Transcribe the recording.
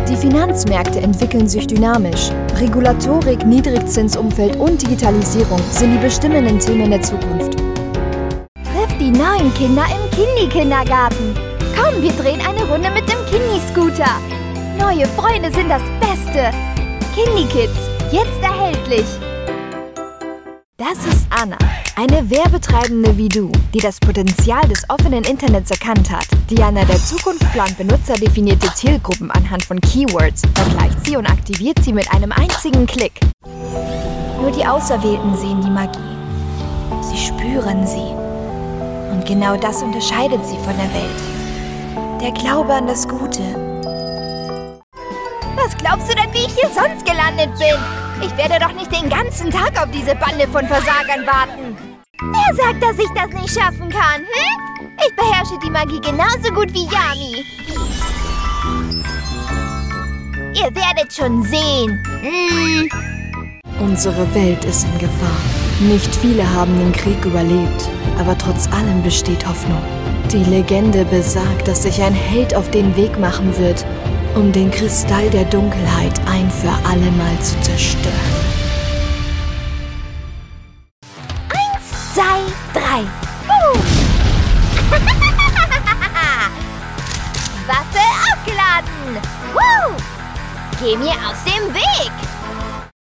Die Finanzmärkte entwickeln sich dynamisch. Regulatorik, Niedrigzinsumfeld und Digitalisierung sind die bestimmenden Themen der Zukunft. Trifft die neuen Kinder im Kindergarten. Komm, wir drehen eine Runde mit dem Kindi-Scooter. Neue Freunde sind das Beste. Kindi-Kids, jetzt erhältlich. Das ist Anna, eine Werbetreibende wie du, die das Potenzial des offenen Internets erkannt hat. Diana der Zukunft plant benutzerdefinierte Zielgruppen anhand von Keywords, vergleicht sie und aktiviert sie mit einem einzigen Klick. Nur die Auserwählten sehen die Magie. Sie spüren sie. Und genau das unterscheidet sie von der Welt. Der Glaube an das Gute. Was glaubst du denn, wie ich hier sonst gelandet bin? Ich werde doch nicht den ganzen Tag auf diese Bande von Versagern warten. Wer sagt, dass ich das nicht schaffen kann? Ich beherrsche die Magie genauso gut wie Yami. Ihr werdet schon sehen. Unsere Welt ist in Gefahr. Nicht viele haben den Krieg überlebt, aber trotz allem besteht Hoffnung. Die Legende besagt, dass sich ein Held auf den Weg machen wird, um den Kristall der Dunkelheit ein für alle Mal zu zerstören. 1, 2, 3. Waffe aufgeladen. Geh mir aus dem